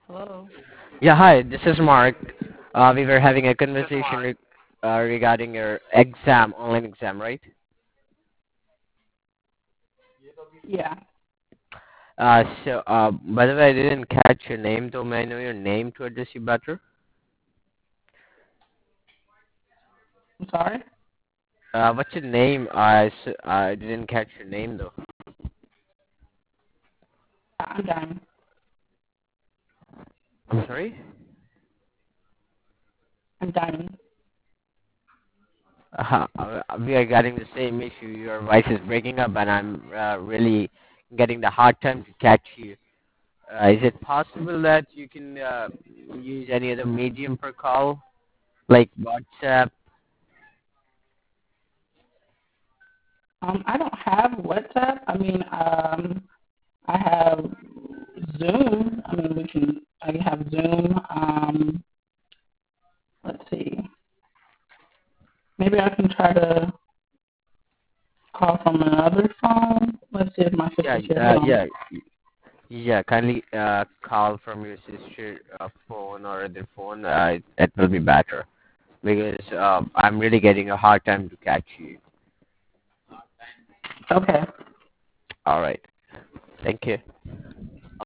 Hello. Yeah, hi, this is Mark. We were having a conversation regarding your online exam, right? Yeah. By the way, I didn't catch your name, though. May I know your name to address you better? I'm sorry. What's your name? I didn't catch your name, though. I'm Diamond. I'm sorry? I'm Diamond. We are getting the same issue. Your voice is breaking up, and I'm really getting the hard time to catch you. Is it possible that you can use any other medium for call, like WhatsApp? I don't have WhatsApp. I have Zoom. I have Zoom. Let's see. Maybe I can try to call from another phone. Let's see if my Yeah, sister's here. Hold on. yeah. Kindly call from your sister phone or other phone. That will be better because I'm really getting a hard time to catch you. Okay. All right. Thank you.